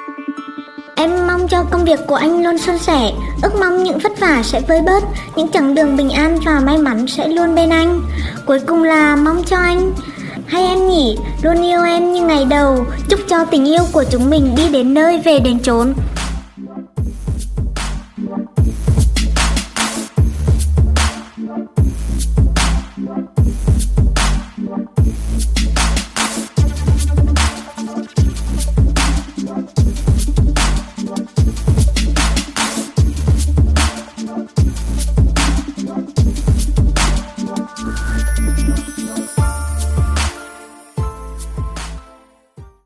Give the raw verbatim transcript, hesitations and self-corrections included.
Em mong cho công việc của anh luôn suôn sẻ, ước mong những vất vả sẽ vơi bớt, những chặng đường bình an và may mắn sẽ luôn bên anh. Cuối cùng là mong cho anh, hay em nhỉ, luôn yêu em như ngày đầu, chúc cho tình yêu của chúng mình đi đến nơi về đến chốn.